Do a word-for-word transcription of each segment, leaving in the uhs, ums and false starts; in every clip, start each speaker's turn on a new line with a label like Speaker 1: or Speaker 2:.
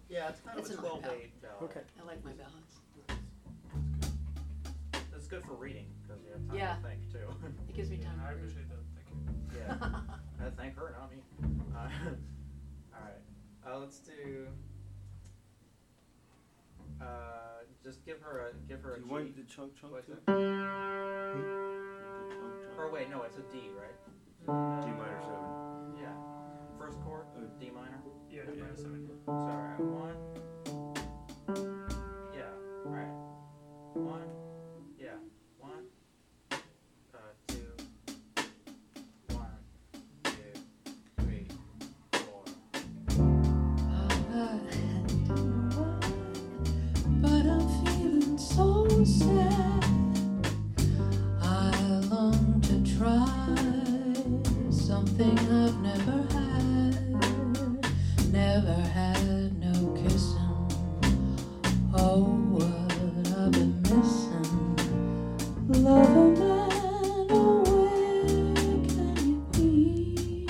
Speaker 1: Yeah, it's kind
Speaker 2: It's
Speaker 1: of a
Speaker 2: an old
Speaker 1: twelve
Speaker 2: ballad.
Speaker 1: eight ballad.
Speaker 3: Okay.
Speaker 2: I like my ballads.
Speaker 1: That's good for reading because you have time
Speaker 2: Yeah.
Speaker 1: to think too.
Speaker 2: It gives me
Speaker 4: Yeah,
Speaker 2: time
Speaker 4: I
Speaker 2: to read.
Speaker 4: appreciate that. Thank you.
Speaker 1: Yeah. uh, thank her, not me. Uh, all right. Uh, let's do. Uh, just give her a give her
Speaker 5: Do
Speaker 1: a
Speaker 5: you want
Speaker 1: G.
Speaker 5: the chunk chunk
Speaker 1: What's
Speaker 5: too?
Speaker 1: it?
Speaker 5: The chunk chunk?
Speaker 1: Or wait, no, it's a D, right?
Speaker 5: D minor seven.
Speaker 1: Yeah. First chord,
Speaker 5: Uh,
Speaker 1: D minor.
Speaker 4: Yeah, yeah, seven.
Speaker 1: So alright, one. Yeah. Alright. One. Yeah. One. Uh, two. One. Two. Three. Four.
Speaker 6: But I'm feeling so sad. I long to try something I've never had. Never had no kissing. Oh, what I've been missing. Love a man, oh, where can you be?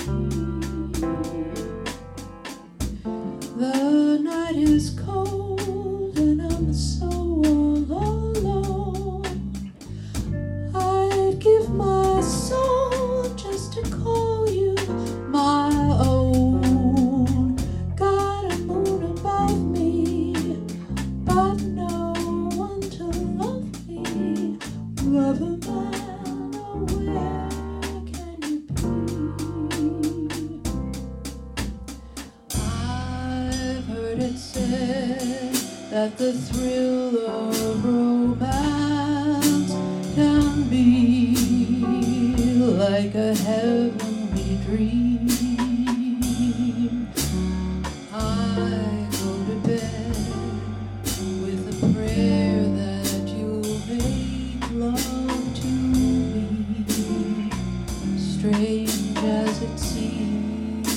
Speaker 6: The night is cold and I'm so all alone. I'd give my soul just to call you my own. Got a moon above me, but no one to love me. Love a man, oh, where can you be? I've heard it said that the thrill of romance can be like a heavenly dream. I go to bed with a prayer that you'll make love to me, strange as it seems.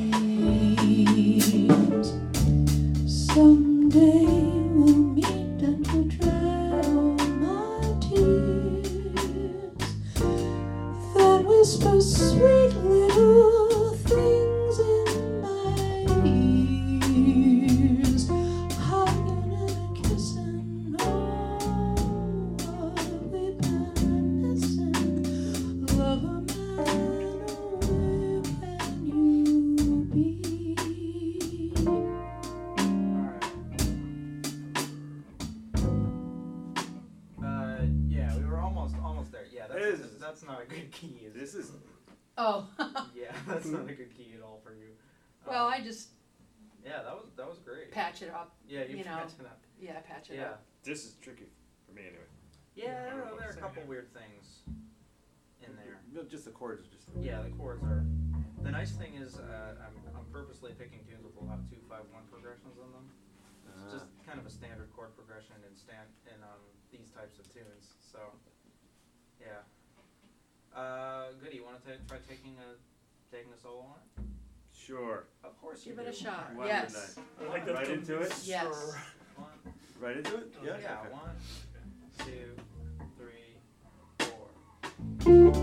Speaker 6: Someday we'll meet and we'll dry all my tears. Then whisper sweet little things in my ears. Hugging and kissing, oh, what we've been missing. Love a man, oh, where can you be?
Speaker 1: Alright. Uh, yeah, we were almost almost there. Yeah, that's
Speaker 5: This is-
Speaker 1: that's not a good key. Is
Speaker 5: This
Speaker 1: it?
Speaker 5: is
Speaker 2: Oh.
Speaker 1: Yeah, that's not a good key at all for you.
Speaker 2: Well,
Speaker 1: Um,
Speaker 2: I just
Speaker 1: Yeah, that was that was great.
Speaker 2: patch it up.
Speaker 1: Yeah, you,
Speaker 2: you know.
Speaker 1: patched it up.
Speaker 2: Yeah, patch it
Speaker 1: Yeah.
Speaker 2: up.
Speaker 5: this is tricky for me anyway.
Speaker 1: Yeah, there, are- there are a
Speaker 4: Same
Speaker 1: couple
Speaker 4: here.
Speaker 1: weird things in there.
Speaker 5: No, just the chords are just.
Speaker 1: Yeah, the chords are. The nice thing is, uh, I'm I'm purposely picking tunes with a lot of two five one progressions in them. It's
Speaker 5: Ah.
Speaker 1: just kind of a standard chord progression in stand in um these types of tunes. So, yeah. Uh, Goody, you want to try taking a taking a solo on it?
Speaker 5: Sure.
Speaker 1: Of course you
Speaker 2: Give it
Speaker 1: do.
Speaker 2: a shot.
Speaker 1: Alright.
Speaker 5: Why
Speaker 2: Yes.
Speaker 5: wouldn't
Speaker 4: I like
Speaker 5: Right
Speaker 4: that.
Speaker 5: into it?
Speaker 2: Yes.
Speaker 1: One,
Speaker 5: Right into it?
Speaker 1: yeah,
Speaker 5: Yeah. okay.
Speaker 1: one, two, three, four.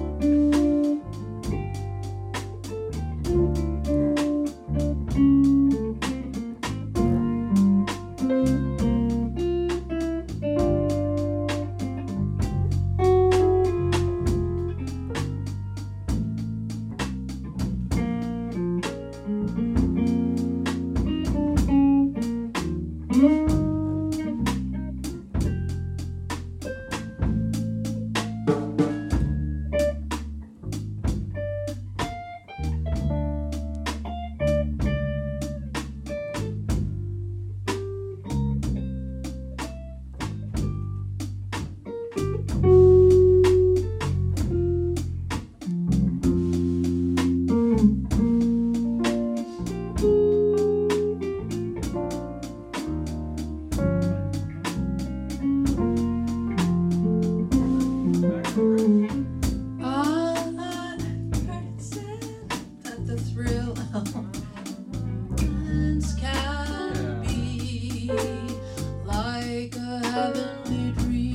Speaker 6: I've heard it said that the thrill of romance can be like a heavenly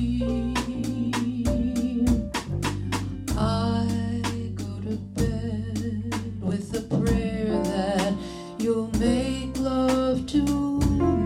Speaker 6: dream. I go to bed with a prayer that you'll make love to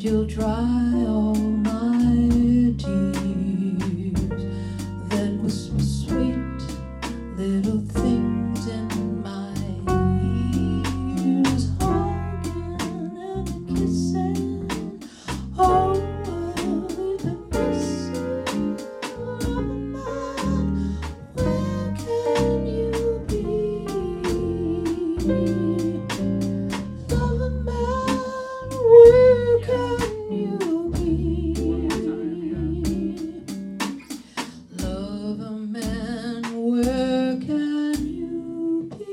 Speaker 6: you'll dry all my tears that whisper sweet little things in my ears, hugging and kissing. Oh, we've been missing. Lover man, where can you be? Lover man, where can you be? Lover man, where can you be?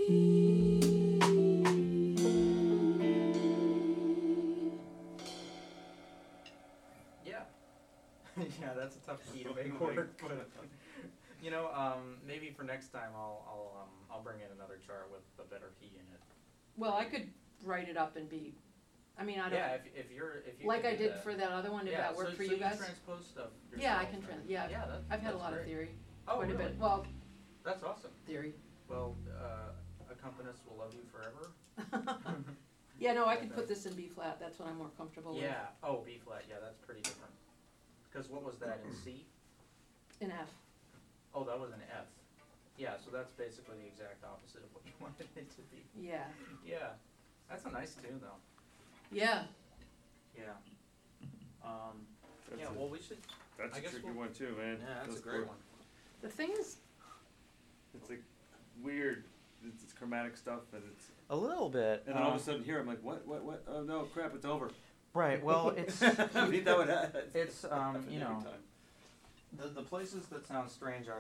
Speaker 1: Yeah. Yeah, that's a tough key to make work, but you know, um, maybe for next time I'll I'll um, I'll bring in another chart with a better key in it.
Speaker 2: Well, I could write it up and be, I mean, I don't,
Speaker 1: Yeah, if if you're if you
Speaker 2: like
Speaker 1: can
Speaker 2: I
Speaker 1: do
Speaker 2: did
Speaker 1: that.
Speaker 2: for that other one, did
Speaker 1: Yeah,
Speaker 2: that work
Speaker 1: so,
Speaker 2: for
Speaker 1: so
Speaker 2: you guys?
Speaker 1: transpose stuff
Speaker 2: Yeah, I
Speaker 1: yourself
Speaker 2: can
Speaker 1: and-
Speaker 2: trans, yeah,
Speaker 1: Yeah, that,
Speaker 2: I've had a
Speaker 1: that's
Speaker 2: lot of
Speaker 1: great.
Speaker 2: theory,
Speaker 1: Oh,
Speaker 2: quite a
Speaker 1: really?
Speaker 2: bit, well,
Speaker 1: That's awesome.
Speaker 2: theory.
Speaker 1: Well, uh, accompanist will love you forever.
Speaker 2: Yeah, no, I could put this in B flat, that's what I'm more comfortable with.
Speaker 1: Yeah. Oh, B flat. Yeah, that's pretty different. Because what was that in C?
Speaker 2: In F.
Speaker 1: Oh, that was an F. Yeah, so that's basically the exact opposite of what you wanted it to be.
Speaker 2: Yeah,
Speaker 1: Yeah, that's a nice tune though.
Speaker 2: yeah,
Speaker 1: Yeah. Um.
Speaker 5: That's
Speaker 1: yeah.
Speaker 5: a,
Speaker 1: Well, we should.
Speaker 5: that's
Speaker 1: I
Speaker 5: a
Speaker 1: guess
Speaker 5: tricky
Speaker 1: we'll-
Speaker 5: one too, man.
Speaker 1: Yeah, that's
Speaker 5: Those
Speaker 1: a great
Speaker 5: chord-
Speaker 1: one.
Speaker 2: the thing is,
Speaker 5: It's like weird. It's, it's chromatic stuff, and it's
Speaker 1: A little bit.
Speaker 5: and then all of a sudden here I'm like, what, what, what? Oh no, crap! It's over.
Speaker 1: Right. Well, it's
Speaker 5: I mean, that would happen.
Speaker 1: it's um you
Speaker 5: Every
Speaker 1: know
Speaker 5: time.
Speaker 1: the the places that sound strange are